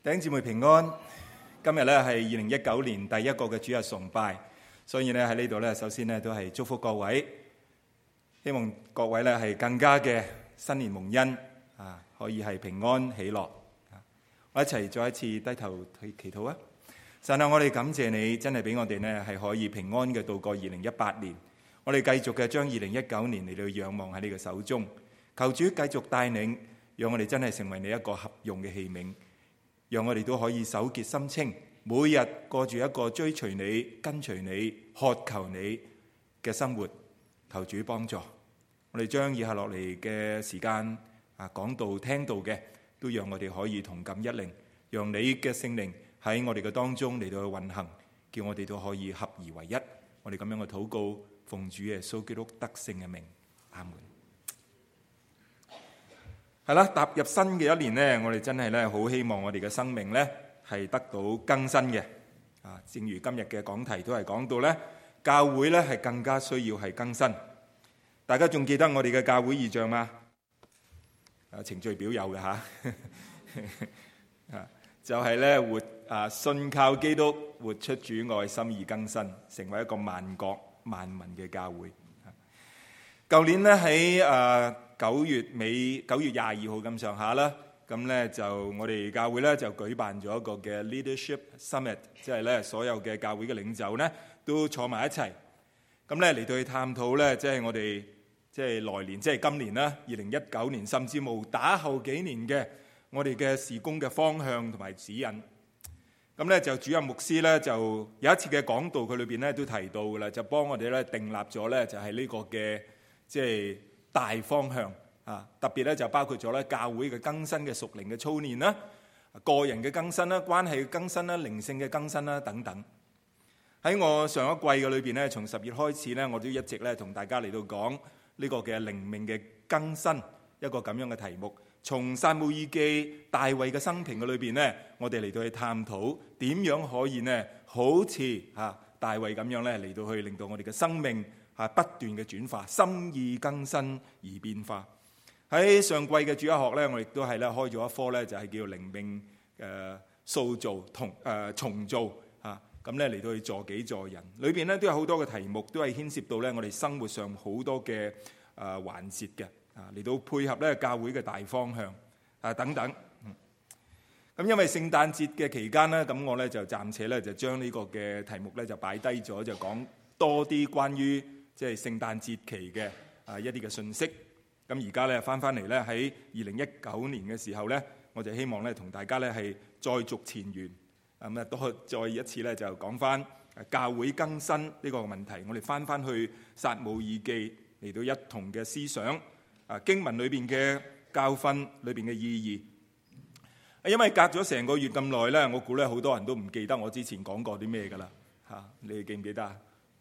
弟兄姊妹平安，今日咧係2019年第一個嘅主日崇拜，所以咧喺呢度咧，首先咧都係祝福各位，希望各位咧係更加嘅新年蒙恩啊，可以係平安喜樂。我一齊再一次低頭去祈禱啊！神啊，我哋感謝你，真係俾我哋呢係可以平安嘅度過2018年。我哋繼續嘅將2019年嚟到仰望喺你嘅手中，求主繼續帶領，讓我哋真係成為你一個合用嘅器皿。讓我哋都可以手潔心清，每日過住一個追隨你、跟隨你、渴求你嘅生活。求主幫助我哋，將以下落嚟嘅時間講道聽道嘅，都讓我哋可以同感一靈，讓你嘅聖靈喺我哋嘅當中嚟到去運行，叫我哋都可以合而為一。我哋咁樣嘅禱告，奉主耶穌基督得勝嘅名，阿門。係啦，踏入新嘅一年呢，我哋真係咧好希望我哋嘅生命呢係得到更新嘅。正如今日嘅講題都係講到呢，教會呢係更加需要係更新。大家仲記得我哋嘅教會異象嗎？程序表有嘅吓，就係咧活信靠基督，活出主愛，心意更新，成為一個萬國萬民嘅教會。舊年呢喺9月尾9月22號咁上下啦，咁咧就我哋教會咧就舉辦咗一個嘅 Leadership Summit， 即係咧所有嘅教會嘅領袖咧都坐埋一齊，咁咧嚟到去探討咧，即係我哋即係來年，即係今年啦，2019年，甚至無打後幾年嘅我哋嘅事工嘅方向同埋指引。咁咧就主任牧師咧就有一次嘅講道，佢裏邊咧都提到㗎啦，就幫我哋咧訂立咗咧就係呢個嘅即係大方向啊，特別咧就包括咗咧教會嘅更新嘅屬靈嘅操練啦，個人嘅更新啦，關係嘅更新啦，靈性嘅更新啦等等。喺我上一季嘅裏邊咧，從10月開始咧，我都一直咧同大家嚟到講呢個嘅靈命嘅更新，一個咁樣嘅題目。從撒母耳記大衛嘅生平嘅裏邊咧，我哋嚟到去探討點樣可以呢，好似大衛咁樣咧嚟到去令到我哋嘅生命不斷嘅轉化，心意更新而變化。喺上季嘅主日學咧，我亦都係咧開咗一科咧，就係叫靈命塑造同重造咁咧嚟到去助己助人。裏邊咧都有好多嘅題目，都係牽涉到咧我哋生活上好多嘅環節嘅嚟到配合咧教會嘅大方向等等。咁因為聖誕節嘅期間咧，咁我咧就暫且咧就將呢個嘅題目咧就擺低咗，就講多啲關於即係聖誕節期嘅一啲嘅信息。咁而家咧翻嚟咧喺2019年嘅時候咧，我就希望咧同大家咧係再續前緣，咁啊都再一次咧就講翻教會更新呢個問題。我哋翻去撒母耳記嚟到一同嘅思想經文裏邊嘅教訓裏邊嘅意義。因為隔咗成個月咁耐咧，我估咧好多人都唔記得我之前講過啲咩噶啦嚇，你哋記唔記得啊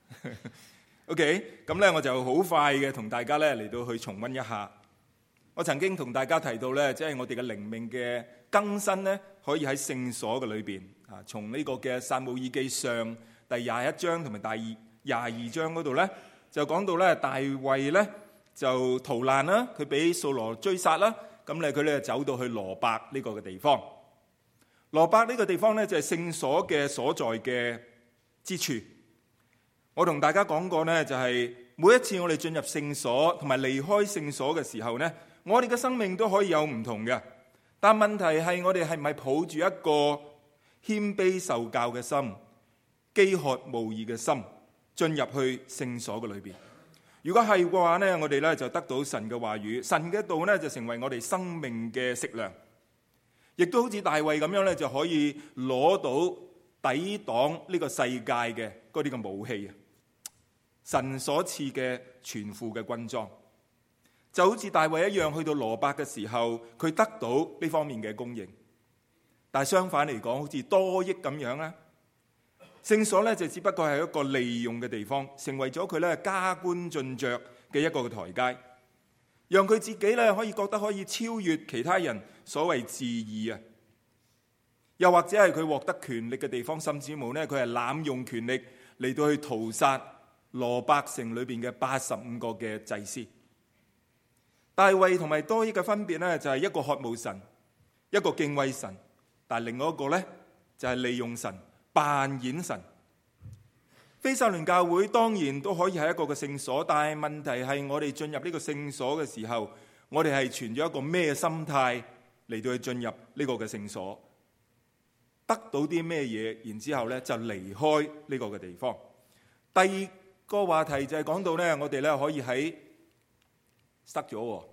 ？OK， 咁咧我就好快嘅同大家咧嚟到去重溫一下。我曾經同大家提到咧，即係我哋嘅靈命嘅更新咧，可以喺聖所嘅裏邊從呢個嘅撒母耳記上第21章同埋第22章嗰度咧，就講到咧大衛咧就逃難啦，佢俾掃羅追殺啦，咁咧佢咧走到去羅伯呢個嘅地方。羅伯呢個地方咧就係聖所嘅所在嘅之處。我同大家講過呢，就係每一次我哋進入聖所同埋離開聖所嘅時候呢，我哋嘅生命都可以有唔同嘅。但問題係我哋係咪抱住一個謙卑受教嘅心、飢渴慕義嘅心進入去聖所嘅裏邊？如果係嘅話呢，我哋呢就得到神嘅話語，神嘅道呢就成為我哋生命嘅食糧，亦都好似大衛咁樣呢，就可以攞到抵擋呢個世界嘅嗰啲嘅武器。神所賜嘅全副嘅軍裝，就好似大衛一樣，去到羅伯嘅時候，佢得到呢方面嘅供應。但係相反嚟講，好似多益咁樣咧，聖所咧就只不過係一個利用嘅地方，成為咗佢咧加官進爵嘅一個嘅台階，讓佢自己咧可以覺得可以超越其他人所謂自義啊，又或者係佢獲得權力嘅地方，甚至乎咧佢係濫用權力嚟到去屠殺羅伯城裏邊嘅85個嘅祭司。大衛同埋多益嘅分別呢，就係一個渴慕神，一個敬畏神， 但係另外一個咧就係利用神扮演神。非撒倫教會當然都可以係一個嘅聖所，但係問題係我哋進入呢個聖所嘅時候，我哋係存咗一個咩心態嚟到去進入呢個嘅聖所，得到啲咩嘢，然之後咧就離開呢個嘅地方。第二個話題就係講到咧，我哋咧可以喺塞咗，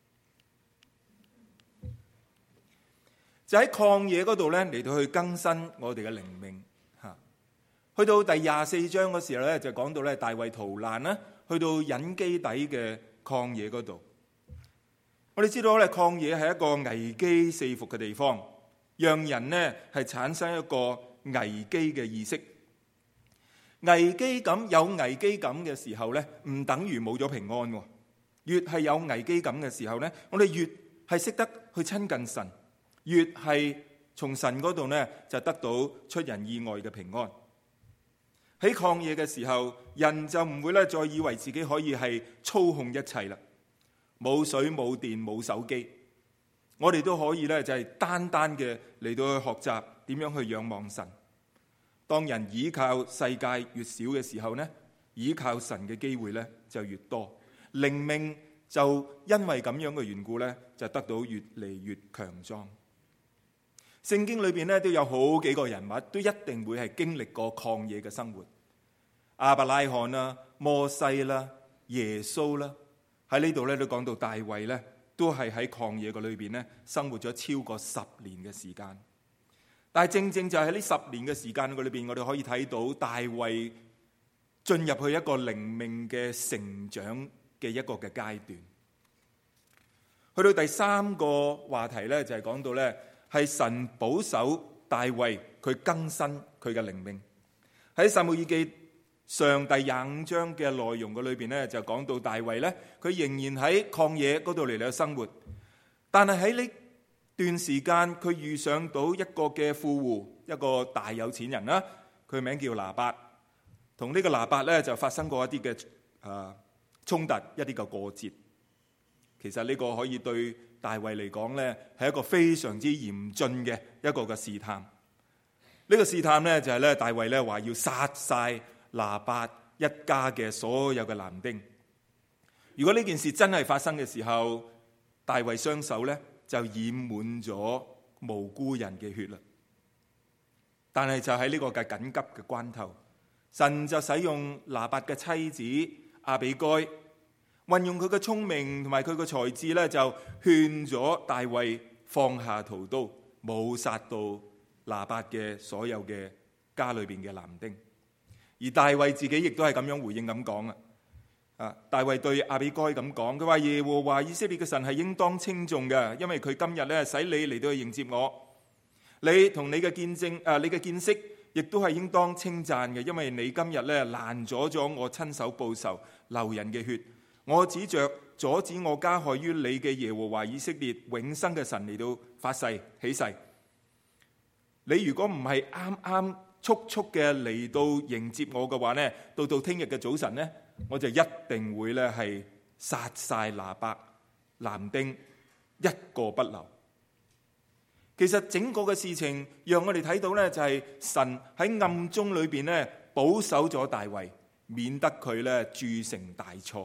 就喺曠野嗰度咧嚟到去更新我哋嘅靈命。去到第24章嗰時候咧，就講到咧大衛逃難啦，去到隱基底嘅曠野嗰度。我哋知道咧，曠野係一個危機四伏嘅地方，讓人呢係產生一個危機嘅意識。危機感，有危機感嘅時候咧，唔等於冇咗平安。越係有危機感嘅時候咧，我哋越係識得去親近神，越係從神嗰度呢就得到出人意外嘅平安。喺曠野嘅時候，人就唔會咧再以為自己可以係操控一切啦。冇水冇電冇手機，我哋都可以咧就係單單嘅嚟到去學習點樣去仰望神。當人倚靠世界越少嘅時候呢，倚靠神嘅機會咧就越多，靈命就因為咁樣嘅緣故咧，就得到越嚟越強壯。聖經裏邊咧都有好幾個人物都一定會係經歷過曠野嘅生活，亞伯拉罕啦、摩西啦、耶穌啦，喺呢度咧都講到大衛咧都係喺曠野嘅裏邊咧生活咗超過10年嘅時間。但係正正就係喺呢10年嘅時間嘅裏邊，我哋可以睇到大衛進入去一個靈命嘅成長嘅一個嘅階段。去到第3個話題咧，就係講到咧。係神保守大衛佢更新佢嘅靈命。喺撒母耳記上第25章嘅內容嘅裏邊咧，就講到大衛咧，佢仍然喺曠野嗰度嚟到生活。但係喺呢段時間，佢遇上到一個嘅富戶，一個大有錢人啦，佢名叫拿八。同呢個拿八咧就發生過一啲嘅衝突，一啲嘅過節。其實呢個可以對大衛嚟講咧，係一個非常之嚴峻嘅一個嘅試探。呢個試探咧就係咧，大衛咧話要殺晒拿八一家嘅所有嘅男丁。如果呢件事真係發生嘅時候，大衛雙手咧就染滿咗無辜人嘅血啦。但係就喺呢個嘅緊急嘅關頭，神就使用拿八嘅妻子亞比該。運用佢嘅聰明同埋佢嘅才智咧，就勸咗大衛放下屠刀，冇殺到拿八嘅所有嘅家裏邊嘅男丁。而大衛自己亦都係咁樣回應咁講啊！大衛對亞比該咁講，佢話耶和華以色列嘅神係應當稱頌嘅，因為佢今日咧使你嚟到去迎接我，你同你嘅見證你嘅見識亦都係應當稱讚嘅，因為你今日咧攔阻咗我親手報仇流人嘅血。我指着阻止我加害於你嘅耶和華以色列永生嘅神嚟到發誓起誓，你如果唔係啱啱速速嘅嚟到迎接我嘅話呢，到聽日嘅早晨呢，我就一定會咧係殺晒拿八男丁一個不留。其實整個嘅事情讓我哋睇到呢，就係神喺暗中裏邊呢保守咗大衛，免得佢咧鑄成大錯。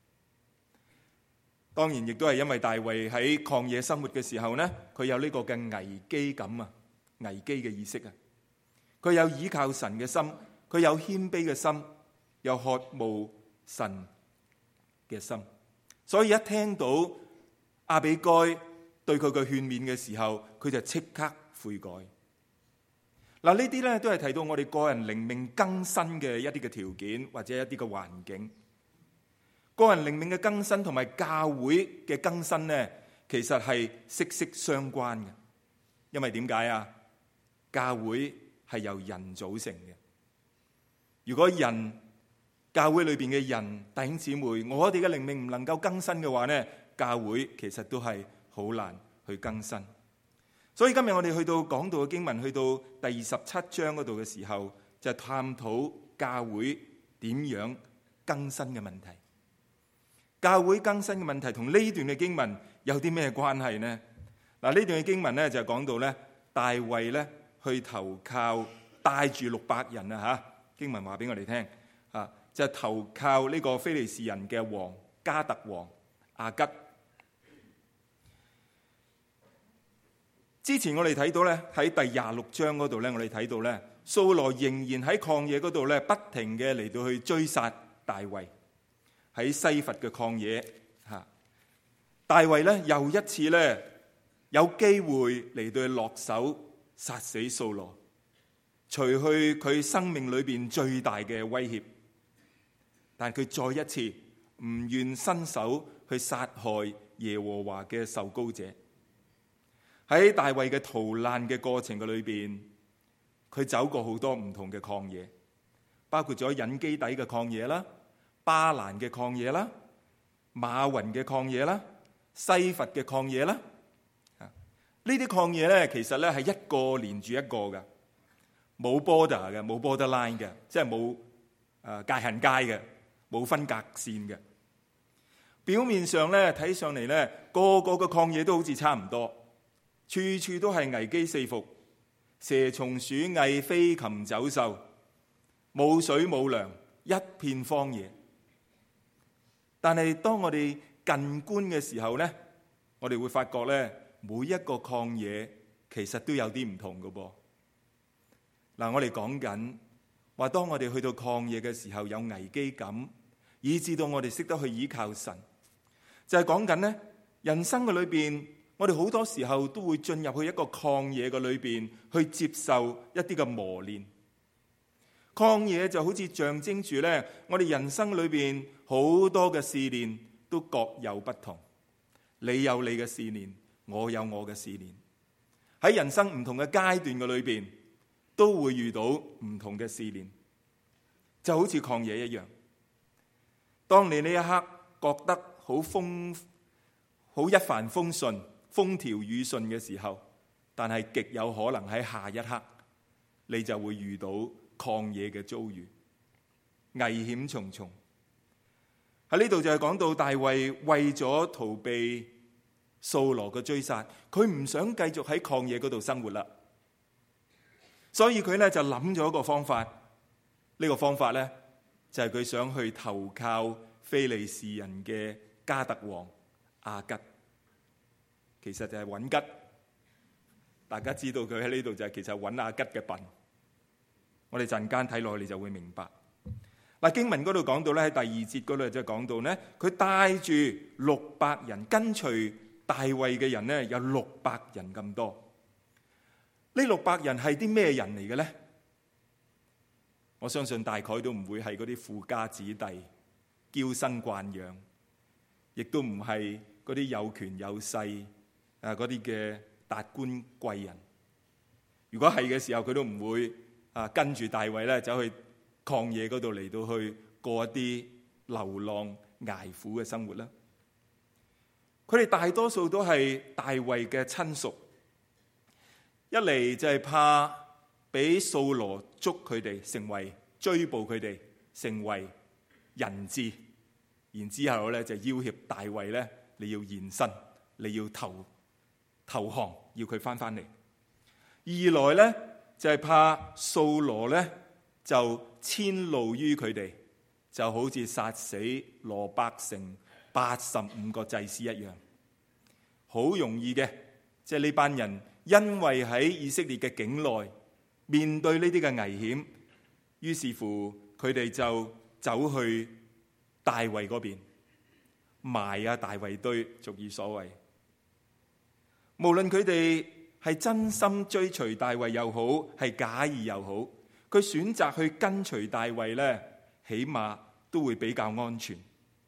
當然亦都係因為大衛喺曠野生活嘅時候呢，佢有呢個嘅危機感啊，危機嘅意識啊，佢有倚靠神嘅心，佢有謙卑嘅心，有渴慕神嘅心，所以一聽到亞比該對佢嘅勸勉嘅時候，佢就即刻悔改。嗱，呢啲咧都係提到我哋個人靈命更新嘅一啲嘅條件或者一啲嘅環境。個人靈命嘅更新同埋教會嘅更新呢，其實係息息相關嘅。因為點解啊？教會係由人組成嘅。如果教會裏邊嘅人弟兄姊妹，我哋嘅靈命唔能夠更新嘅話呢，教會其實都係好難去更新。所以今日我哋去到講道嘅經文，去到第27章嗰度嘅時候，就探討教會點樣更新嘅問題。教會更新嘅問題同呢段嘅經文有啲咩關係呢？嗱，呢段嘅經文咧就講到咧，第大衛咧去投靠，帶住600人啊嚇，經文話俾我哋聽啊，就係投靠呢個非利士人嘅王加特王亞吉。之前我哋睇到咧喺第26章嗰度咧，我哋睇到咧掃羅仍然喺曠野嗰度咧，不停嘅嚟到去追殺大衛。喺西弗嘅曠野嚇，大衛咧又一次咧有機會嚟到去落手殺死掃羅，除去佢生命裏邊最大嘅威脅。但佢再一次唔願伸手去殺害耶和華嘅受膏者。喺大衛嘅逃難嘅過程嘅裏邊，佢走過好多唔同嘅曠野，包括咗隱基底嘅曠野啦、巴蘭嘅曠野啦、馬雲嘅曠野啦、西弗嘅曠野啦。呢啲曠野咧，其實咧係一個連住一個嘅，冇 border 嘅，冇 borderline 嘅，即係冇界限街嘅，冇分隔線嘅。表面上咧睇上嚟咧，個個嘅曠野都好似差唔多。處處都係危機四伏，蛇蟲鼠蟻、飛禽走獸，冇水冇糧，一片荒野。但係當我哋近觀嘅時候呢，我哋會發覺呢，每一個曠野其實都有啲唔同㗎噃。嗱，我哋講緊話，當我哋去到曠野嘅時候有危機感，以至到我哋識得去依靠神，就係講緊呢，人生嘅裏邊。我哋好多時候都會進入去一個曠野嘅裏邊，去接受一啲嘅磨練。曠野就好似象徵住咧，我哋人生裏邊好多嘅試煉都各有不同。你有你嘅試煉，我有我嘅試煉。喺人生唔同嘅階段嘅裏邊，都會遇到唔同嘅試煉，就好似曠野一樣。當你呢一刻覺得好一帆風順，風調雨順嘅時候，但係極有可能喺下一刻，你就會遇到曠野嘅遭遇，危險重重。喺呢度就係講到大衛為咗逃避掃羅嘅追殺，佢唔想繼續喺曠野嗰度生活啦，所以佢咧就諗咗一個方法。呢個方法咧就係佢想去投靠非利士人嘅加特王亞吉。其實就係揾吉，大家知道佢喺呢度就係其實揾亞吉嘅笨。我哋陣間睇落去你就會明白。嗱，經文嗰度講到咧，喺第2節嗰度就講到咧，佢帶住600人跟隨大衛嘅人咧，有600人咁多。呢600人係啲咩人嚟嘅咧？我相信大概都唔會係嗰啲富家子弟、嬌生慣養，亦都唔係嗰啲有權有勢嗰啲嘅達官貴人。如果係嘅時候，佢都唔會跟住大衛咧走去曠野嗰度嚟到去過一啲流浪捱苦嘅生活啦。佢哋大多數都係大衛嘅親屬，一嚟就係怕俾掃羅捉佢哋，成為追捕佢哋，成為人質，然之後咧就要挾大衛咧，你要現身，你要投降，要佢翻嚟。二來咧就係怕掃羅咧就遷怒於佢哋，就好似殺死羅伯城85個祭司一樣，好容易嘅。即係呢班人因為喺以色列嘅境內面對呢啲嘅危險，於是乎佢哋就走去大衛嗰邊埋大衛堆，俗語所謂。無論佢哋係真心追隨大衛又好，係假意又好，佢選擇去跟隨大衛呢，起碼都會比較安全。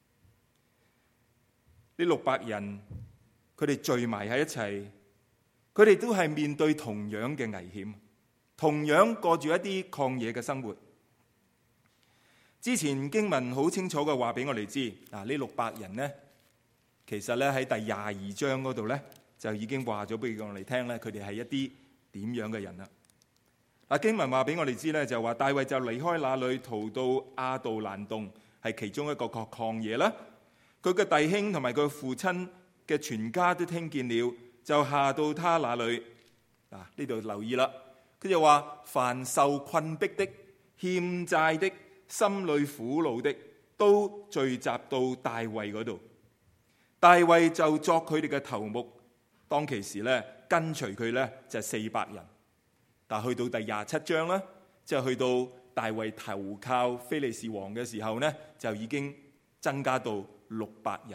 呢600人，佢哋聚埋喺一齊，佢哋都係面對同樣嘅危險，同樣過住一啲曠野嘅生活。之前經文好清楚嘅話俾我哋知，呢600人呢，其實咧喺第22章嗰度咧就已經話咗俾我哋聽咧，佢哋係一啲點樣嘅人啦。經文話俾我哋知咧，就話大衛就離開那裏，逃到亞杜蘭洞，係其中一個曠野啦。佢嘅弟兄同埋佢父親嘅全家都聽見了，就下到他那裏。 嗱，呢度留意啦，佢就話凡受困迫的、欠債的、心裏苦惱的，都聚集到大衛嗰度。大衛就作佢哋嘅頭目。當其時咧，跟隨佢咧就係400人。但去到第27章咧，即係去到大衛投靠非利士王嘅時候呢，就已經增加到600人。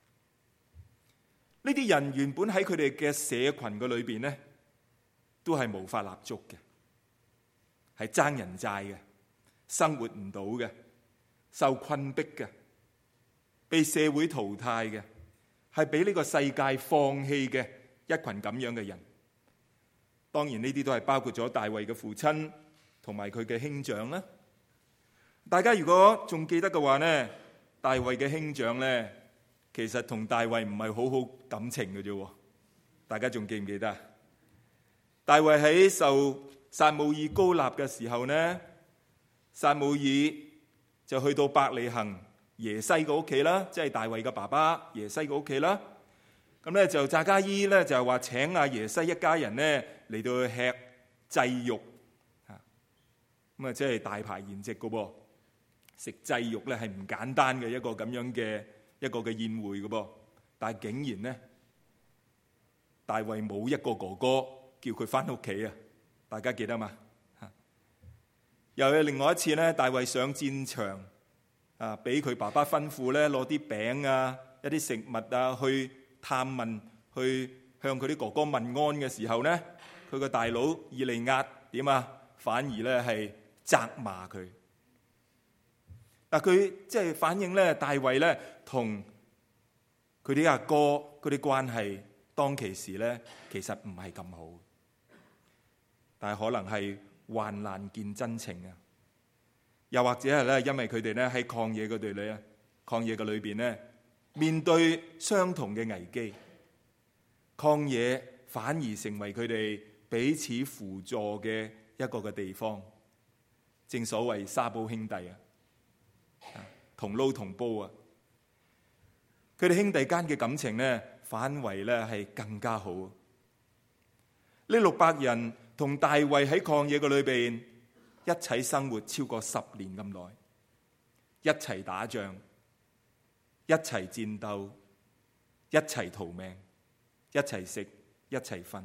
呢啲人原本喺佢哋嘅社群嘅裏邊呢，都係無法立足嘅，係爭人債嘅，生活唔到嘅，受困迫嘅，被社會淘汰嘅，係俾呢個世界放棄嘅一群咁樣嘅人。當然呢啲都係包括咗大衛嘅父親同埋佢嘅兄長啦。大家如果仲記得嘅話呢，大衛嘅兄長呢，其實同大衛唔係好好感情嘅啫。大家仲記唔記得？大衛喺受撒母耳膏立嘅時候呢，撒母耳就去到伯利恆耶西嘅屋企啦，即係大衛嘅爸爸耶西嘅屋企啦。咁咧就匝加伊咧就係話請阿耶西一家人咧嚟到去吃祭肉，咁啊即係大排筵席嘅噃。食祭肉咧係唔簡單嘅一個咁樣嘅一個嘅宴會嘅噃，但係竟然咧大衛冇一個哥哥叫佢翻屋企啊！大家記得嘛？又有另外一次咧，大衛上戰場啊，俾佢爸爸吩咐咧攞啲餅啊、一啲食物啊去探問，去向佢啲哥哥問安嘅時候咧，佢個大佬以利押點啊？反而咧係責罵佢。但佢即係反映咧，大衛咧同佢啲阿哥嗰啲關係，當其時咧其實唔係咁好。但係可能係患難見真情啊，又或者係咧，因為佢哋咧喺曠野嗰度咧，曠野嘅裏邊咧，面對相同嘅危機，曠野反而成為佢哋彼此輔助嘅一個嘅地方。正所謂沙煲兄弟啊，同撈同煲啊，佢哋兄弟間嘅感情咧，反為咧係更加好。呢600人同大衛喺曠野嘅裏邊一齊生活超過10年咁耐，一齊打仗，一齊戰鬥，一齊逃命，一齊食，一齊瞓。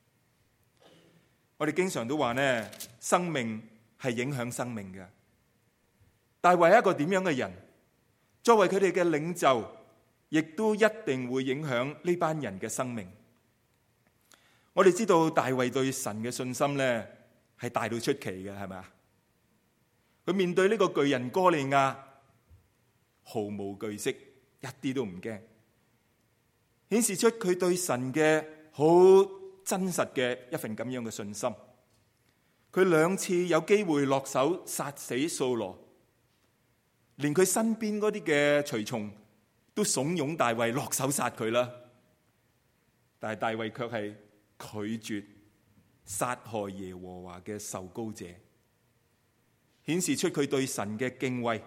我哋經常都話呢，生命係影響生命嘅。大衛係一個點樣嘅人？作為佢哋嘅領袖，亦都一定會影響呢班人嘅生命。我哋知道大衛對神嘅信心呢係大到出奇嘅，係咪啊？佢面對呢個巨人哥利亞，毫無懼色，一啲都唔驚，顯示出佢對神嘅好真實嘅一份咁樣嘅信心。佢2次有機會落手殺死掃羅，連佢身邊嗰啲嘅隨從都慫恿大衛落手殺佢啦。但係大衛卻係拒絕殺害耶和華嘅受膏者，顯示出佢對神嘅敬畏。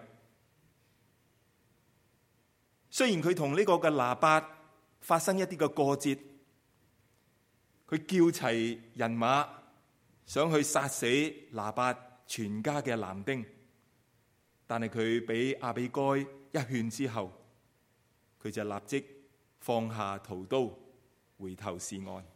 雖然佢同呢個嘅拿八發生一啲嘅過節，佢叫齊人馬想去殺死拿八全家嘅男丁，但係佢俾亞比該一勸之後，佢就立即放下屠刀，回頭是岸。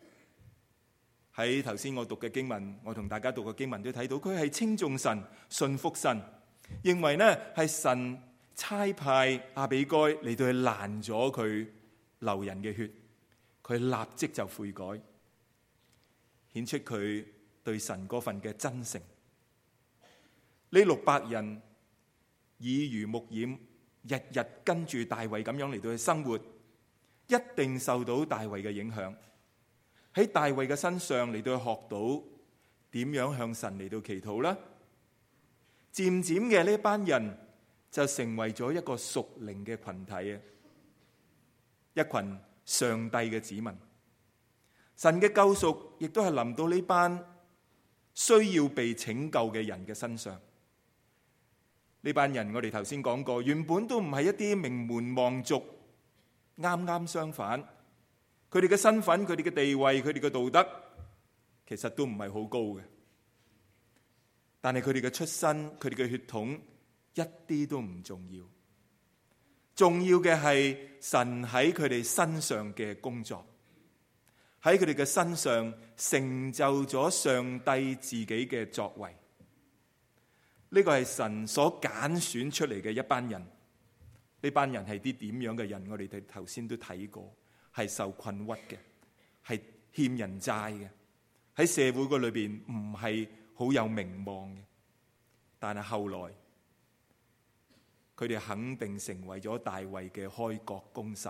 喺頭先我讀嘅經文，我同大家讀嘅經文都睇到，佢係稱頌神、信服神，認為呢係神差派亞比該嚟到去攔咗佢流人嘅血，佢立即就悔改，顯出佢對神嗰份嘅真誠。呢600人耳濡目染，日日跟住大衛咁樣嚟到去生活，一定受到大衛嘅影響。喺大衛嘅身上嚟到去學到點樣向神嚟到祈禱啦。漸漸嘅呢班人就成為咗一個屬靈嘅群體啊，一群上帝嘅子民。神嘅救贖亦都係臨到呢班需要被拯救嘅人嘅身上。呢班人我哋頭先講過，原本都唔係一啲名門望族，啱啱相反。佢哋嘅身份、佢哋嘅地位、佢哋嘅道德其實都唔係好高嘅，但係佢哋嘅出身、佢哋嘅血統一啲都唔重要。重要嘅係神喺佢哋身上嘅工作，喺佢哋嘅身上成就咗上帝自己嘅作為。呢個係神所揀選出嚟嘅一班人。呢班人係啲點樣嘅人？我哋頭先都睇過，係受困屈嘅，係欠人債嘅，喺社會嗰裏邊唔係好有名望嘅。但係後來佢哋肯定成為咗大衛嘅開國功臣。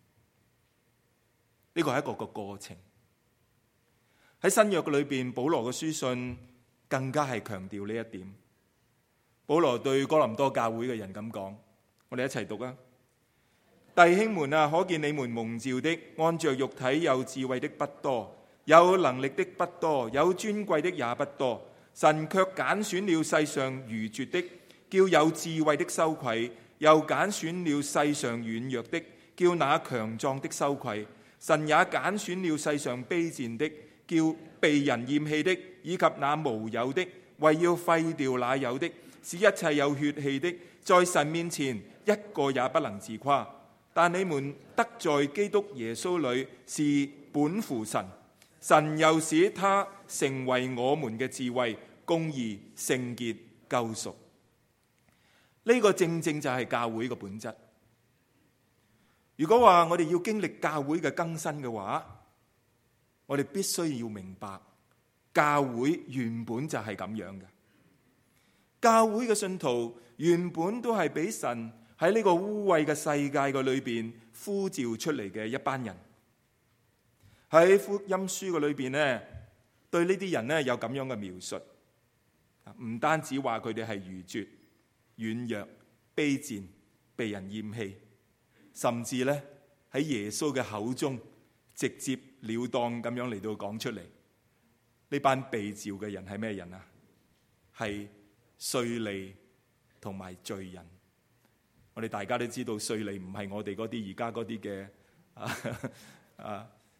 呢個係一個過程。喺新約裏邊，保羅嘅書信更加係強調呢一點。保羅對哥林多教會嘅人咁講，我哋一齊讀啊！弟兄們啊，可見你們蒙召的，按着肉體有智慧的不多，有能力的不多，有尊貴的也不多。神卻揀選了世上愚拙的，叫有智慧的羞愧；又揀選了世上軟弱的，叫那強壯的羞愧。神也揀選了世上卑賤的，叫被人厭棄的，以及那無有的，為要廢掉那有的，使一切有血氣的在神面前一個也不能自誇。但你們得在基督耶穌裏是本乎神，神又使他成為我們嘅智慧、公義、聖潔、救贖。呢個正正就係教會嘅本質。如果話我哋要經歷教會嘅更新嘅話，我哋必須要明白教會原本就係咁樣嘅。教會嘅信徒原本都係俾神喺呢個污穢嘅世界嘅裏邊呼召出嚟嘅一班人。喺福音書嘅裏邊呢，對呢啲人呢有咁樣嘅描述，唔單止話佢哋係愚拙、軟弱、卑賤、被人厭棄，甚至呢喺耶穌嘅口中直接了當咁樣嚟到講出嚟。呢班被召嘅人係咩人啊？係稅吏同埋罪人。我哋大家都知道，稅吏唔係我哋嗰啲而家嗰啲嘅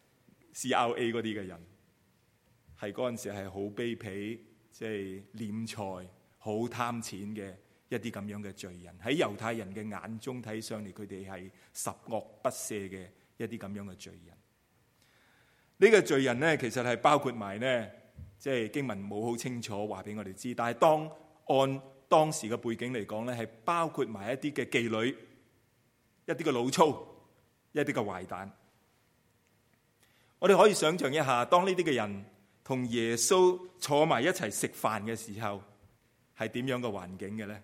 CRA 嗰啲嘅人，係嗰陣時係好卑鄙，即係斂財、好貪錢嘅一啲咁樣嘅罪人。喺猶太人嘅眼中睇上嚟，佢哋係十惡不赦嘅一啲咁樣嘅罪人。呢個罪人呢，其實係包括埋呢，即係經文冇好清楚話俾我哋知，但係按當時嘅背景嚟講咧，係包括埋一啲嘅妓女、一啲嘅老粗、一啲嘅壞蛋。我哋可以想象一下，當呢啲嘅人同耶穌坐埋一齊食飯嘅時候，係點樣嘅環境嘅咧？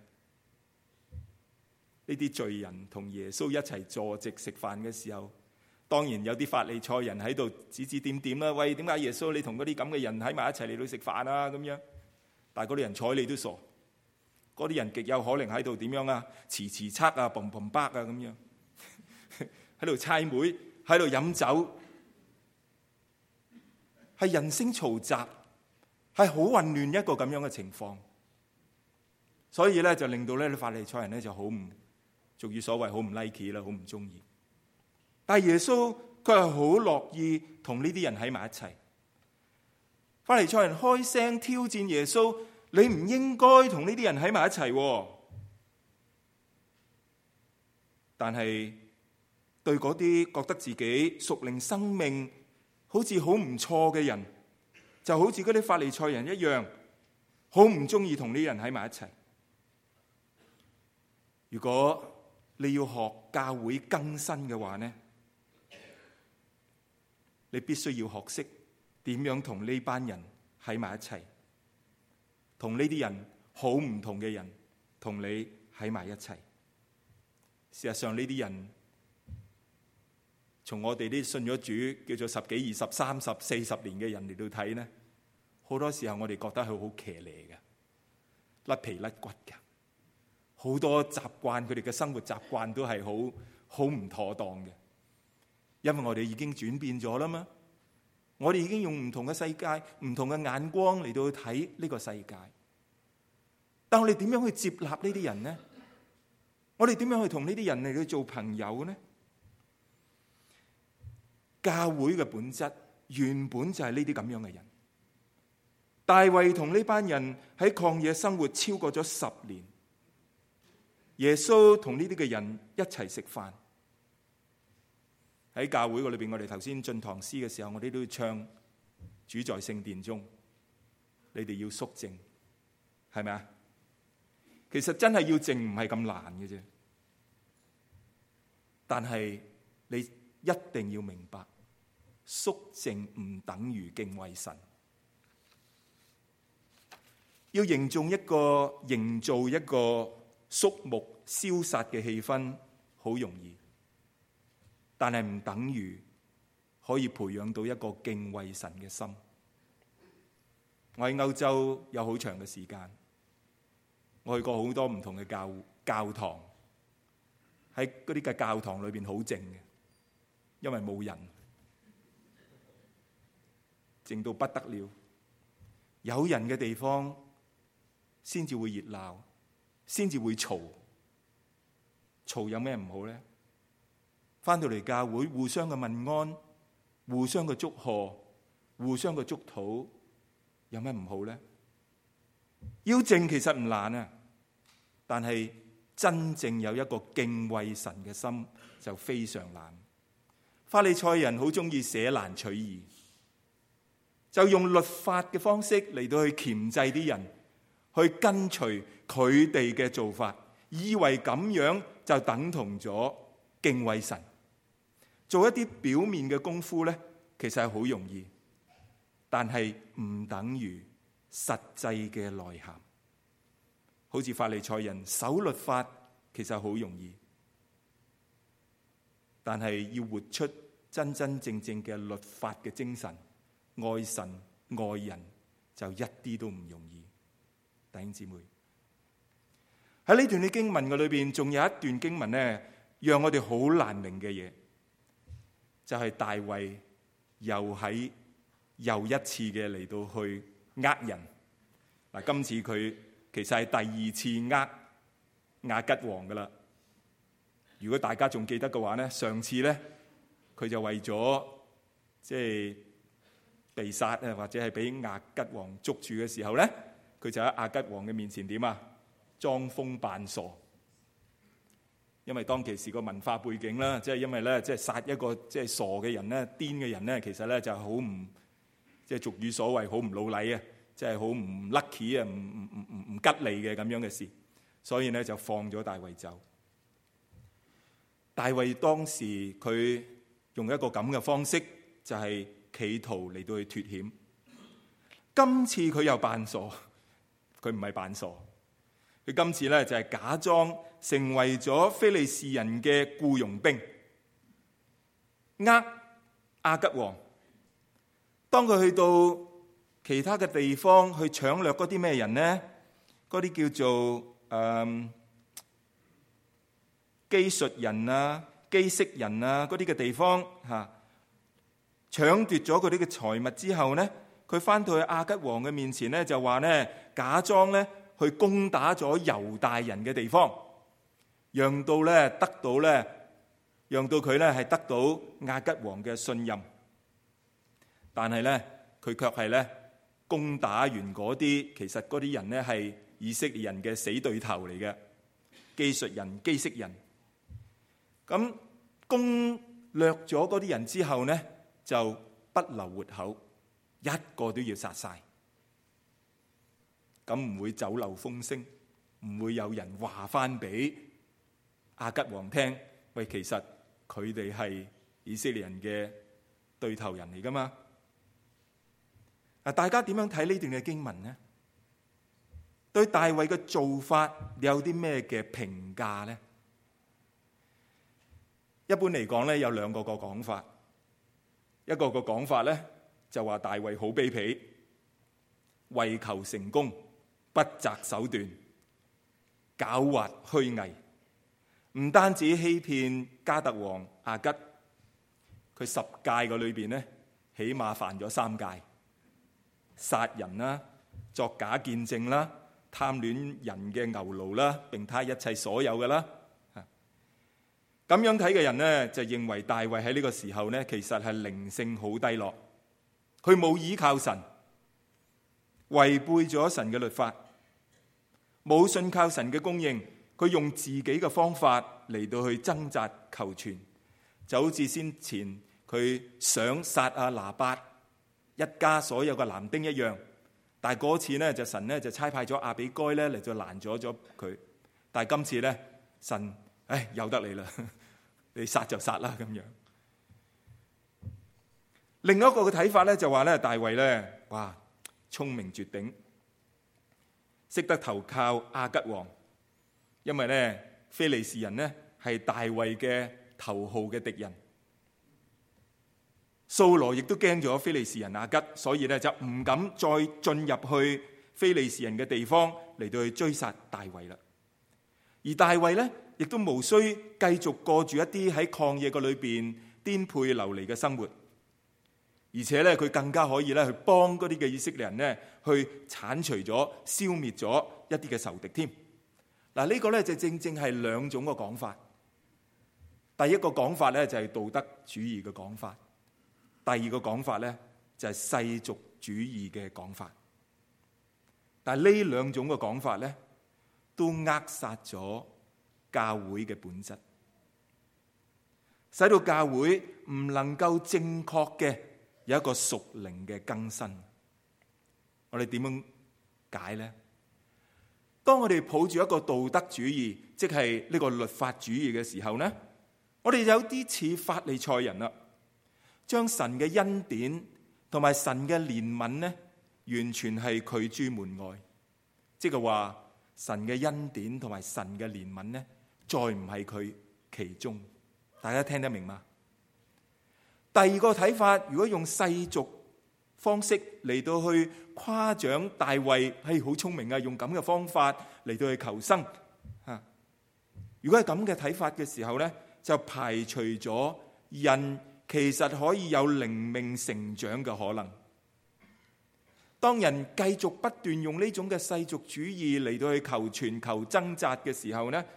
呢啲罪人同耶穌一齊坐席食飯嘅時候，當然有啲法利賽人喺度指指點點啦。喂，點解耶穌你同嗰啲咁嘅人喺埋一齊嚟到食飯啊？咁樣，但係嗰啲人睬你都傻。嗰啲人極有可能喺度點樣啊？遲遲測啊，砰砰巴啊，咁樣喺度猜妹，喺度飲酒，係人聲嘈雜，係好混亂一個咁樣嘅情況。所以咧就令到咧啲法利賽人咧就好唔，俗語所謂好唔 like 啦，好唔中意。但係耶穌佢係好樂意同呢啲人喺埋一齊。法利賽人開聲挑戰耶穌。你唔應該同呢啲人喺埋一齊，但係對嗰啲覺得自己屬靈生命好似好唔錯嘅人，就好似嗰啲法利賽人一樣，好唔中意同呢啲人喺埋一齊。如果你要學教會更新嘅話呢，你必須要學識點樣同呢班人喺埋一齊。同呢啲人好唔同嘅人同你喺埋一齊。事實上呢啲人，從我哋啲信咗主叫做10幾、20、30、40年嘅人嚟到睇呢，好多時候我哋覺得佢好騎呢嘅，甩皮甩骨嘅，好多習慣佢哋嘅生活習慣都係好唔妥當嘅，因為我哋已經轉變咗啦嘛。我哋已經用唔同嘅世界、唔同嘅眼光嚟到去睇呢個世界。但我哋點樣去接納呢啲人呢？我哋點樣去同呢啲人嚟到做朋友呢？教會嘅本質原本就係呢啲咁樣嘅人。 大衛同呢班人喺曠野生活超過咗10年，耶穌同呢啲嘅人一齊食飯。喺教會裏邊，我哋頭先進堂詩嘅時候，我哋都要唱主在聖殿中，你哋要肅靜，係咪啊？其實真係要靜唔係咁難嘅啫，但係你一定要明白，肅靜唔等於敬畏神。要營造一個肅穆消殺嘅氣氛，好容易，但係唔等於可以培養到一個敬畏神嘅心。我喺歐洲有好長嘅時間，我去過好多唔同嘅教堂，喺嗰啲嘅教堂裏邊好靜嘅，因為冇人，靜到不得了。有人嘅地方先至會熱鬧，先至會嘈。嘈有咩唔好咧？返到嚟教會，互相嘅問安，互相嘅祝賀，互相嘅祝禱，有咩唔好咧？要靜其實唔難啊，但係真正有一個敬畏神嘅心就非常難。法利賽人好中意捨難取易，就用律法嘅方式嚟到去鉗制啲人，去跟隨佢哋嘅做法，以為咁樣就等同咗敬畏神。做一啲表面嘅功夫咧，其實係好容易，但係唔等於實際嘅內涵。好似法利賽人守律法，其實好容易，但係要活出真真正正嘅律法嘅精神，愛神愛人，就一啲都唔容易。弟兄姊妹，喺呢段嘅經文嘅裏邊，仲有一段經文咧，讓我哋好難明嘅嘢，就係大衛又一次嘅嚟到去呃人。嗱，今次佢其實係第2次呃亞吉王噶啦。如果大家仲記得嘅話咧，上次咧佢就為咗即係被殺啊，或者係俾亞吉王捉住嘅時候咧，佢就喺亞吉王嘅面前點啊？裝瘋扮傻。因為當其時個文化背景啦，即係因為咧，即係殺一個即係傻嘅人咧、癲嘅人咧，其實咧就好唔，即係俗語所謂好唔老禮啊，即係好唔 lucky 啊，唔吉利嘅咁樣嘅事，所以咧就放咗大衛走。大衛當時佢用一個咁嘅方式，就係企圖嚟到去脫險。今次佢又扮傻，佢唔係扮傻，佢今次咧就係假裝成為咗非利士人嘅僱傭兵，亞吉王。當佢去到其他嘅地方去搶掠嗰啲咩人呢？嗰啲叫做基述人啊、基色人啊嗰啲嘅地方嚇，搶奪咗佢哋嘅財物之後呢，佢翻到去亞吉王嘅面前呢，就話呢，假裝呢去攻打咗猶大人嘅地方，讓到佢呢係得到亞吉王嘅信任。但係呢，佢卻係呢攻打完嗰啲，其實嗰啲人呢係以色列人嘅死對頭嚟嘅，基述人、基色人。咁攻略咗嗰啲人之後呢，就不留活口，一個都要殺晒。咁唔會走漏風聲，唔會有人話翻俾亞吉王聽，喂，其實佢哋係以色列人嘅對頭人嚟噶嘛？大家點樣睇呢段嘅經文呢？對大衛嘅做法，你有啲咩嘅評價呢？一般嚟講咧，有兩個講法。一個講法咧，就話大衛好卑鄙，為求成功，不擇手段，狡猾虛偽，唔單止欺騙加特王亞吉，佢10誡嘅裏邊咧，起碼犯咗3誡：殺人啦、作假見證啦、貪戀人嘅牛驢啦，並他一切所有嘅啦。咁樣睇嘅人呢，就認為大衛喺呢個時候呢，其實係靈性好低落，佢冇依靠神， 違背咗神嘅律法，冇信靠神嘅供應，佢用自己嘅方法嚟到去掙扎求存，就好似先前佢想殺阿拿八一家所有嘅男丁一樣。但係嗰次呢，就神呢就差派咗亞比該呢嚟就攔咗佢。但係今次呢，神由得你啦，你殺就殺啦咁樣。另一個嘅睇法咧就話咧，大衛咧，哇，聰明絕頂，識得投靠亞吉王，因為咧非利士人呢係大衛嘅頭號嘅敵人。掃羅亦都驚咗非利士人亞吉，所以咧就唔敢再進入去非利士人嘅地方嚟到去追殺大衛啦。而大衛咧亦都無需繼續過住一啲喺曠野嘅裏邊顛沛流離嘅生活，而且咧佢更加可以咧去幫嗰啲嘅以色列人咧去剷除咗、消滅咗一啲嘅仇敵添。嗱，呢個咧就正正係兩種嘅講法。第一個講法咧就係道德主義嘅講法。第二個講法咧就係世俗主義嘅講法，但係呢兩種嘅講法咧都扼殺咗教會嘅本質，使到教會唔能夠正確嘅有一個屬靈嘅更新。我哋點樣解呢？當我哋抱住一個道德主義，即係呢個律法主義嘅時候呢，我哋有啲似法利賽人啦。將神嘅恩典同埋神嘅憐憫呢，完全係拒諸門外，即係話神嘅恩典同埋神嘅憐憫呢，再唔係佢其中。大家聽得明嗎？第二個睇法，如果用世俗方式嚟到去誇獎大衛係好聰明啊，用咁嘅方法嚟到去求生啊。如果係咁嘅睇法嘅時候呢，就排除咗人其實可以有靈命成長嘅可能。當人繼續不斷用呢種嘅世俗主義嚟到去求存、求掙扎嘅時候呢，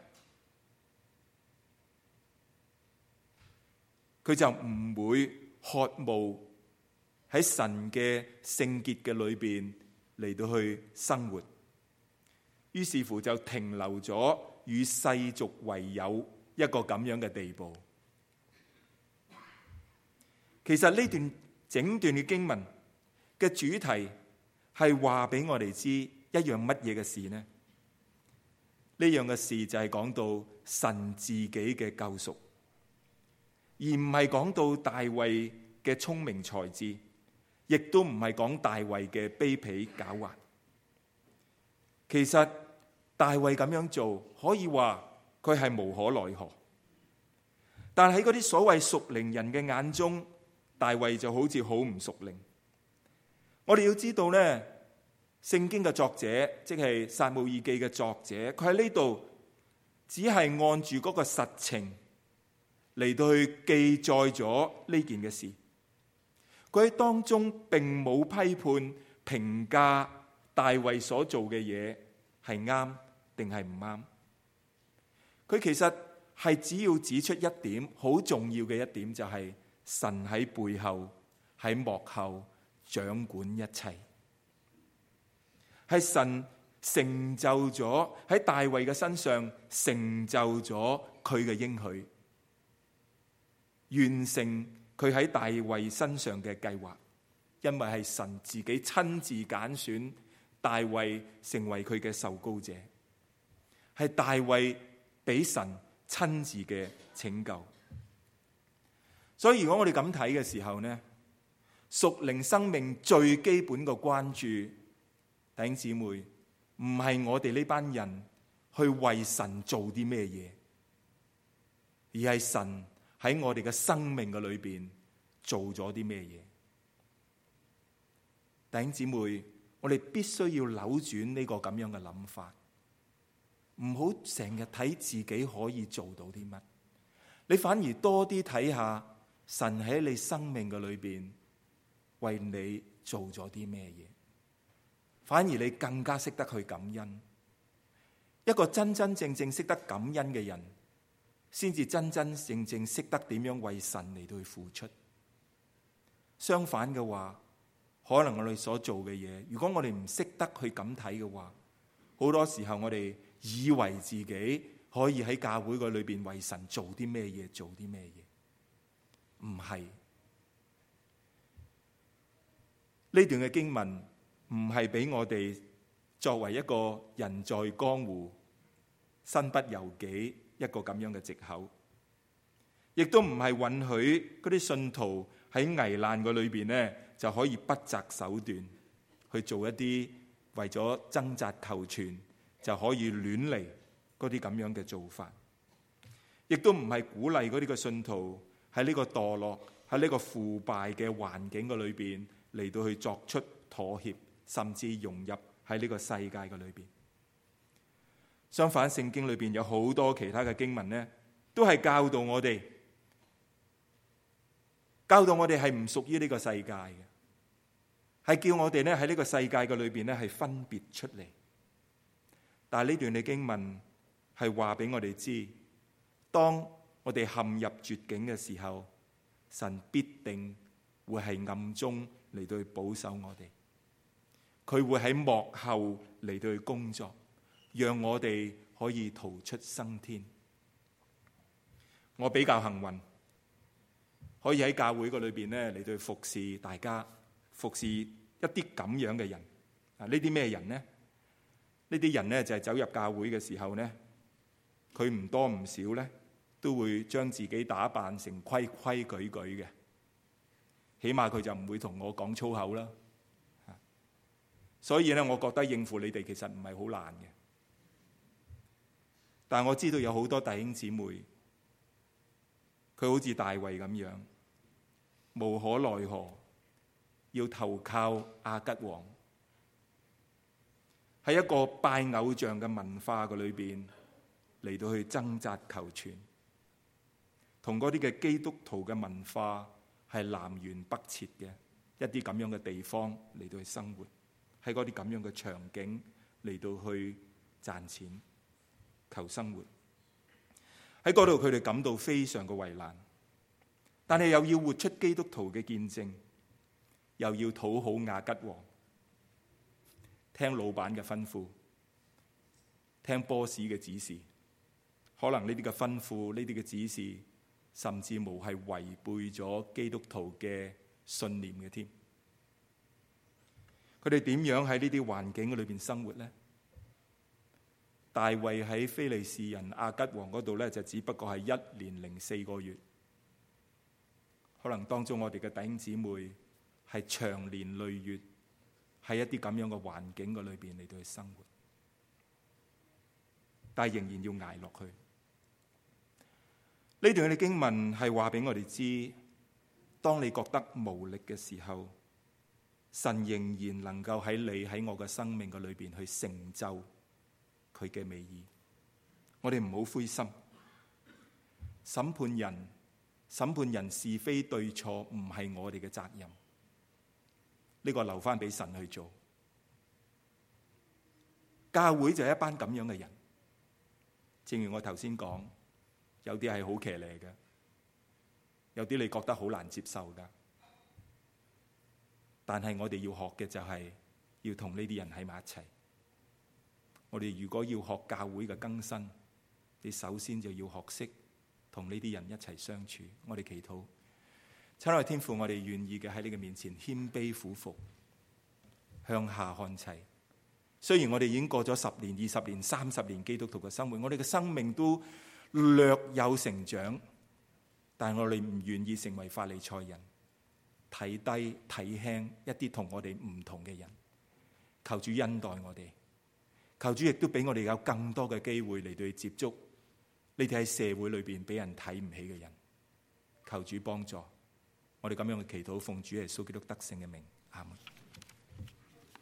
佢就唔會渴慕喺神嘅聖潔嘅裏邊嚟到去生活，於是乎就停留咗與世俗為友一個咁樣嘅地步。其實呢段整段嘅經文嘅主題係話俾我哋知一樣乜嘢嘅事呢？呢樣嘅事就係講到神自己嘅救贖，而唔係講到大衛嘅聰明才智，亦都唔係講大衛嘅卑鄙狡猾。其實大衛咁樣做，可以話佢係無可奈何，但喺嗰啲所謂屬靈人嘅眼中，大衛就好似好唔屬靈。我哋要知道呢，聖經嘅作者，即係撒母耳記嘅作者，佢喺呢度只係按住嗰個實情嚟到去記載咗呢件嘅事。佢喺當中並冇批判評價大衛所做嘅嘢係啱定係唔啱。佢其實係只要指出一點好重要嘅一點，就係神喺背後喺幕後掌管一切，係神成就咗喺大衛嘅身上，成就咗佢嘅應許，完成佢喺大衛身上嘅計劃。因為係神自己親自揀選大衛成為佢嘅受膏者，係大衛俾神親自嘅拯救。所以如果我哋咁睇嘅時候呢，屬靈生命最基本嘅關注，弟兄姊妹，唔係我哋呢班人去為神做啲咩嘢，而係神喺我哋嘅生命嘅裏邊做咗啲咩嘢。弟兄姊妹，我哋必須要扭轉呢個咁樣嘅諗法，唔好成日睇自己可以做到啲乜，你反而多啲睇下神喺你生命嘅裏邊為你做咗啲咩嘢，反而你更加識得去感恩。一個真真正正識得感恩嘅人，先至真真正正識得點樣為神嚟到去付出。相反嘅話， 可能我哋所做嘅嘢，如果我哋唔識得去咁睇嘅話，好多時候我哋以為自己可以喺教會個裏邊為神做啲咩嘢，做啲咩嘢，唔係。呢段嘅經文唔係俾我哋作為一個人在江湖身不由己一個咁樣嘅藉口，亦都唔係允許嗰啲信徒喺危難個裏邊呢就可以不擇手段去做一啲為咗掙扎求存就可以亂嚟嗰啲咁樣嘅做法，亦都唔係鼓勵嗰啲嘅信徒喺呢個墮落、喺呢個腐敗嘅環境個裏邊嚟到去作出妥協，甚至融入喺呢個世界嘅裏邊。相反，聖經裏邊有好多其他嘅經文呢，都係教導我哋係唔屬於呢個世界嘅，係叫我哋呢喺呢個世界嘅裏邊呢係分別出嚟。但係呢段嘅經文係話俾我哋知，當我哋陷入絕境嘅時候，神必定會係暗中嚟到去保守我哋，佢會喺幕後嚟到去工作，讓我哋可以逃出生天。我比較幸運，可以喺教會個裏邊咧嚟到去服侍大家，服侍一啲咁樣嘅人。啊，呢啲咩人呢？呢啲人呢就係走入教會嘅時候呢，佢唔多唔少呢都會將自己打扮成規規矩矩嘅，起碼佢就唔會同我講粗口啦。所以呢，我覺得應付你哋其實唔係好難嘅。但我知道有好多弟兄姊妹，佢好似大衛咁樣，無可奈何，要投靠亞吉王，喺一個拜偶像嘅文化嘅裏邊嚟到去掙扎求存，同嗰啲嘅基督徒嘅文化係南轅北轍嘅一啲咁樣嘅地方嚟到去生活，喺嗰啲咁樣嘅場景嚟到去賺錢求生活，喺嗰度佢哋感到非常嘅為難，但係又要活出基督徒嘅見證，又要討好亞吉王，聽老闆嘅吩咐，聽 boss 嘅指示，可能呢啲嘅吩咐、呢啲嘅指示，甚至無係違背咗基督徒嘅信念嘅添。佢哋點樣喺呢啲環境裏邊生活呢？大衛喺非利士人亞吉王嗰度咧，就只不過係1年零4個月。可能當中我哋嘅弟兄姊妹係長年累月喺一啲咁樣嘅環境嘅裏邊嚟到去生活，但係仍然要捱落去。呢段嘅經文係話俾我哋知，當你覺得無力嘅時候，神仍然能夠喺你喺我嘅生命嘅裏邊去成就佢嘅美意。我哋唔好灰心。審判人是非對錯唔係我哋嘅責任，呢個留翻俾神去做。教會就係一班咁樣嘅人，正如我頭先講，有啲係好騎呢嘅，有啲你覺得好難接受噶。但係我哋要學嘅就係要同呢啲人喺埋一齊。我哋如果要學教會嘅更新，你首先就要學識同呢啲人一齊相處。我哋祈禱，親愛的天父，我哋願意嘅喺你嘅面前謙卑俯伏，向下看齊。雖然我哋已經過咗10年、20年、30年基督徒嘅生活，我哋嘅生命都略有成長，但係我哋唔願意成為法利賽人，睇低睇輕一啲同我哋唔同嘅人。求主恩待我哋，求主亦都俾我哋有更多嘅機會嚟到去接觸呢啲喺社會裏邊俾人睇唔起嘅人。求主幫助我哋咁樣嘅祈禱，奉主耶穌基督得勝嘅名，阿門。